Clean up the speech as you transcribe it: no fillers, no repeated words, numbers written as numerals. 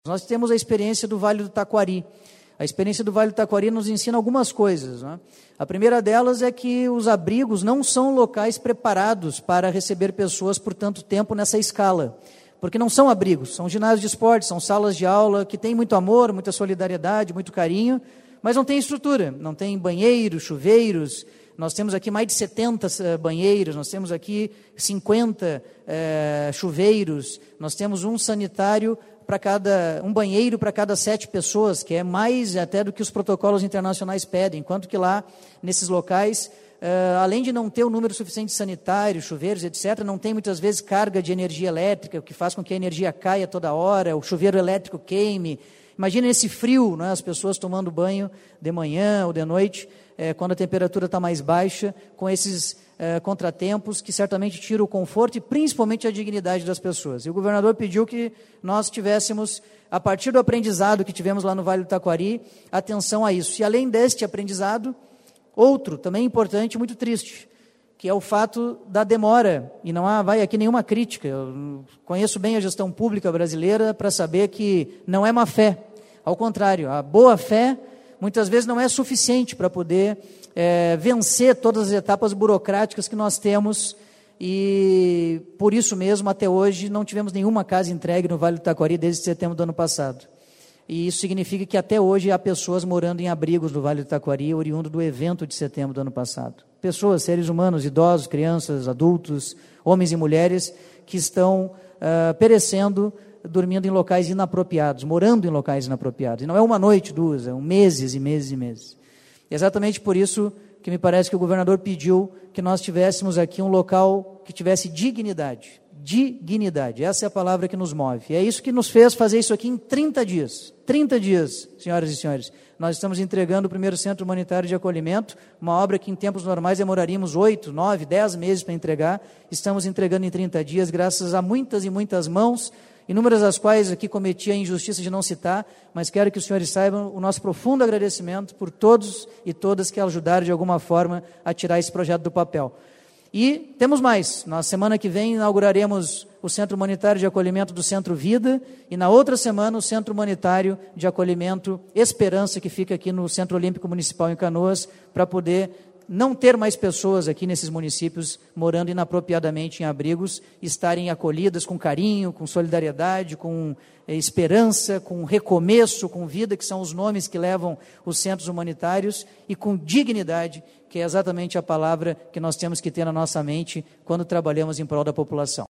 Nós temos a experiência do Vale do Taquari. A experiência do Vale do Taquari nos ensina algumas coisas, né? A primeira delas é que os abrigos não são locais preparados para receber pessoas por tanto tempo nessa escala, porque não são abrigos, são ginásios de esporte, são salas de aula que têm muito amor, muita solidariedade, muito carinho, mas não tem estrutura, não tem banheiros, chuveiros. Nós temos aqui mais de 70 banheiros, nós temos aqui 50 chuveiros, nós temos um sanitário um banheiro para cada 7 pessoas, que é mais até do que os protocolos internacionais pedem, enquanto que lá, nesses locais, além de não ter o número suficiente de sanitários, chuveiros, etc., não tem muitas vezes carga de energia elétrica, o que faz com que a energia caia toda hora, o chuveiro elétrico queime. Imagina esse frio, né, as pessoas tomando banho de manhã ou de noite, quando a temperatura está mais baixa, com esses contratempos que certamente tiram o conforto e principalmente a dignidade das pessoas. E o governador pediu que nós tivéssemos, a partir do aprendizado que tivemos lá no Vale do Taquari, atenção a isso. E além deste aprendizado, outro também importante, muito triste, que é o fato da demora, e não vai aqui nenhuma crítica. Eu conheço bem a gestão pública brasileira para saber que não é má fé. Ao contrário, a boa fé muitas vezes não é suficiente para poder vencer todas as etapas burocráticas que nós temos, e por isso mesmo, até hoje, não tivemos nenhuma casa entregue no Vale do Taquari desde setembro do ano passado. E isso significa que até hoje há pessoas morando em abrigos no Vale do Taquari, oriundo do evento de setembro do ano passado. Pessoas, seres humanos, idosos, crianças, adultos, homens e mulheres, que estão perecendo, dormindo em locais inapropriados, morando em locais inapropriados. E não é uma noite, duas, são meses e meses e meses. Exatamente por isso que me parece que o governador pediu que nós tivéssemos aqui um local que tivesse dignidade. Dignidade, essa é a palavra que nos move. E é isso que nos fez fazer isso aqui em 30 dias. 30 dias, senhoras e senhores. Nós estamos entregando o primeiro centro humanitário de acolhimento, uma obra que em tempos normais demoraríamos 8, 9, 10 meses para entregar. Estamos entregando em 30 dias, graças a muitas e muitas mãos, inúmeras das quais aqui cometi a injustiça de não citar, mas quero que os senhores saibam o nosso profundo agradecimento por todos e todas que ajudaram de alguma forma a tirar esse projeto do papel. E temos mais, na semana que vem inauguraremos o Centro Humanitário de Acolhimento do Centro Vida, e na outra semana o Centro Humanitário de Acolhimento Esperança, que fica aqui no Centro Olímpico Municipal em Canoas, para poder não ter mais pessoas aqui nesses municípios morando inapropriadamente em abrigos, estarem acolhidas com carinho, com solidariedade, com esperança, com recomeço, com vida, que são os nomes que levam os centros humanitários, e com dignidade, que é exatamente a palavra que nós temos que ter na nossa mente quando trabalhamos em prol da população.